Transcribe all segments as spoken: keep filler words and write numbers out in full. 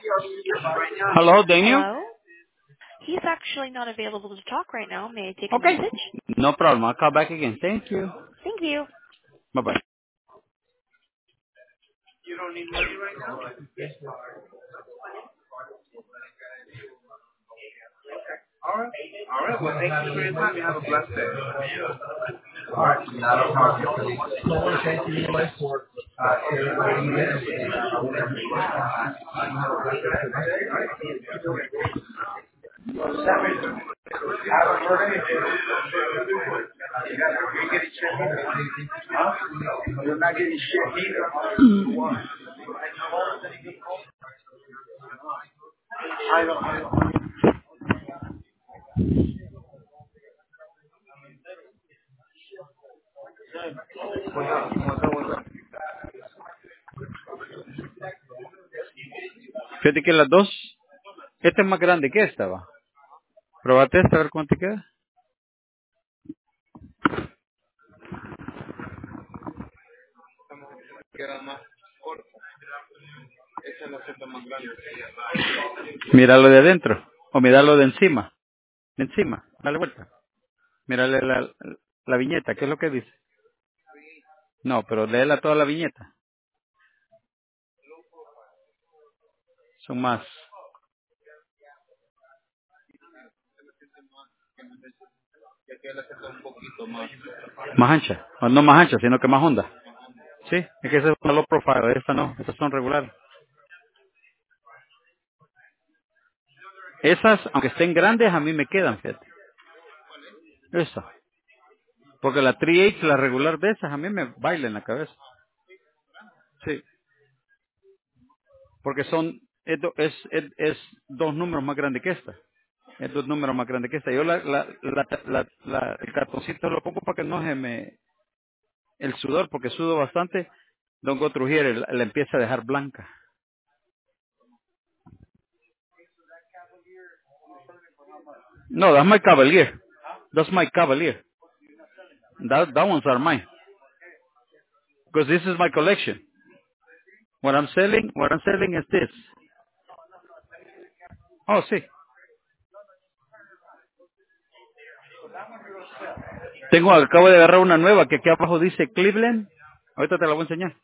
Hello, Daniel. Hello? He's actually not available to talk right now. May I take a Okay. message? No problem. I'll call back again. Thank you. Thank you. Bye-bye. All right. All right. Well, thank you for your time. You have a blessed day. All right. Not a problem. So I want to thank you anyway for uh, sharing this and uh, whatever you want. Uh, you have a blessed day. All right. Have a birthday. You're getting shit either. Huh? You're not getting shit either. I don't. I don't. Fíjate que las dos, esta es más grande que esta, va. Probate esta a ver cuánto te queda. Míralo de adentro. O míralo de encima. De encima. Dale vuelta. Mírale la, la viñeta. ¿Qué es lo que dice? No, pero léela toda la viñeta. Son más, más anchas. O no más anchas, sino que más honda. Sí, es que esa es una low profile. Esta no. Estas son regulares. Esas, aunque estén grandes, a mí me quedan, fíjate. Esa. Porque la tres H, la regular de esas, a mí me baila en la cabeza. Sí. Porque son, es, do- es, es, es dos números más grandes que esta. Es dos números más grandes que esta. Yo la, la, la, la, la- el cartoncito lo pongo para que no se me, el sudor, porque sudo bastante. Don Gotrujier la, la empieza a dejar blanca. No, that's my Cavalier. That's my Cavalier. That, that ones are mine. Because this is my collection. What I'm selling, what I'm selling is this. Oh, sí. Tengo, acabo de agarrar una nueva que aquí abajo dice Cleveland. Ahorita te la voy a enseñar.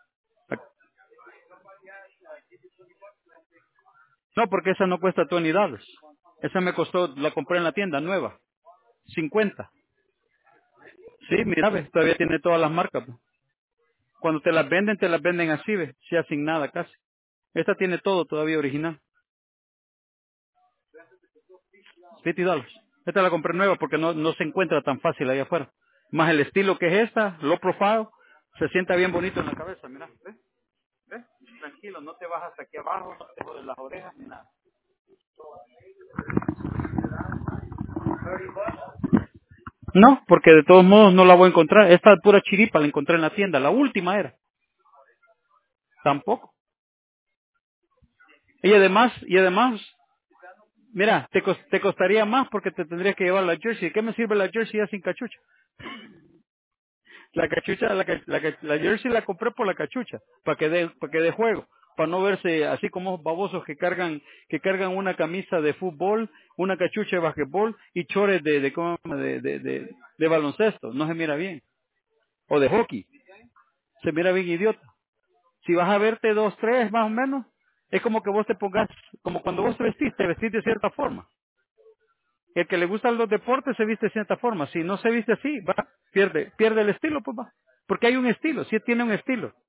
No, porque esa no cuesta veinte dólares. Esa me costó, la compré en la tienda nueva. cincuenta. Sí, mira, ves, todavía tiene todas las marcas. Pues. Cuando te las venden, te las venden así, ves, sí, sin nada casi. Esta tiene todo todavía original. veinte dólares. Esta la compré nueva porque no, no se encuentra tan fácil ahí afuera. Más el estilo que es esta, low profile, se sienta bien bonito en la cabeza, mira. ¿Ves? ¿Ves? Tranquilo, no te bajas aquí abajo, no te jodes las orejas ni nada. No, porque de todos modos no la voy a encontrar. Esta pura chiripa la encontré en la tienda. La última era. Tampoco. Y además, y además, mira, te, cos- te costaría más porque te tendrías que llevar la jersey. ¿Qué me sirve la jersey ya sin cachucha? La cachucha, la, ca- la, ca- la jersey la compré por la cachucha, para que dé, para que dé juego, para no verse así como babosos que cargan, que cargan una camisa de fútbol, una cachucha de basquetbol y chores de, de, ¿cómo se llama? de, de, de, de baloncesto. No se mira bien. O de hockey. Se mira bien idiota. Si vas a verte dos, tres más o menos, es como que vos te pongas, como cuando vos te vestís, te vestís de cierta forma. El que le gustan los deportes se viste de cierta forma. Si no se viste así, va, pierde, pierde el estilo, pues va. Porque hay un estilo, sí tiene un estilo.